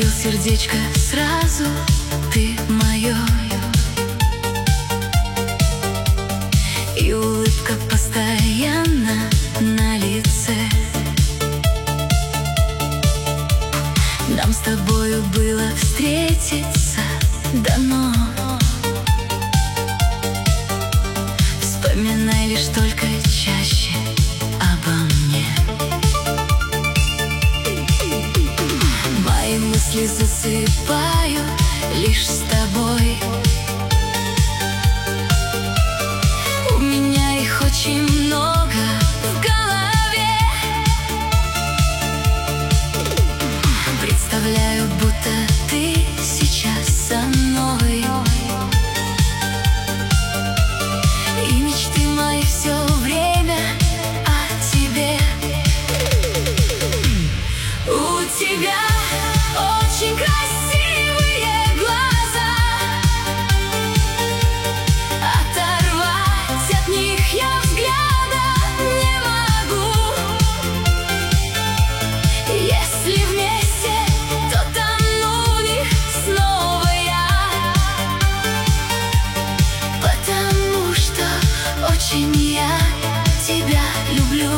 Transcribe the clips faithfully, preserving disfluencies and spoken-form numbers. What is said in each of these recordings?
разбил сердечко сразу, ты мое. И улыбка постоянно на лице. Нам с тобою было встретиться дано. Вспоминай лишь только чаще обо мне. Мои мысли засыпаю лишь с тобой. У меня их очень много в голове. Представляю, будто ты сейчас со мной. И мечты мои все время о тебе. У тебя очень красивые глаза. Оторвать от них я взгляда не могу. Если вместе, то тону в них снова я. Потому что очень я тебя люблю.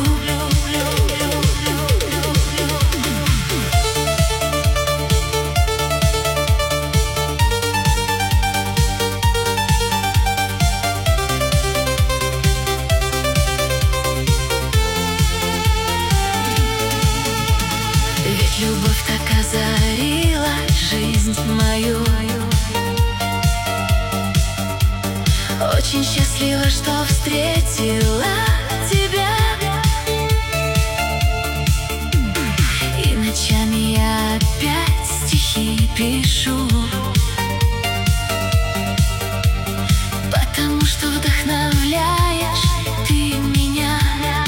Ведь любовь так озарила жизнь мою. Очень счастлива, что встретила тебя. И ночами я опять стихи пишу, потому что вдохновляешь ты меня.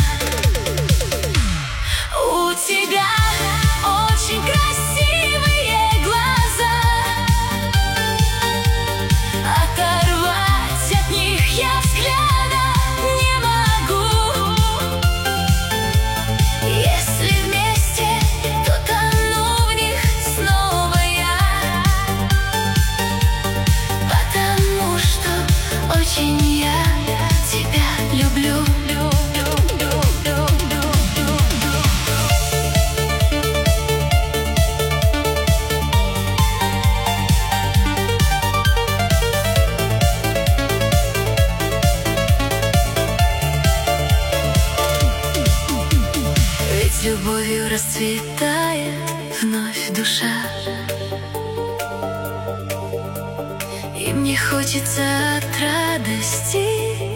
У тебя очень красивые глаза. Оторвать от них я взгляда не могу. Если вместе, то тону в них снова я. Потому что очень я тебя люблю. Любовью расцветает вновь душа. И мне хочется от радости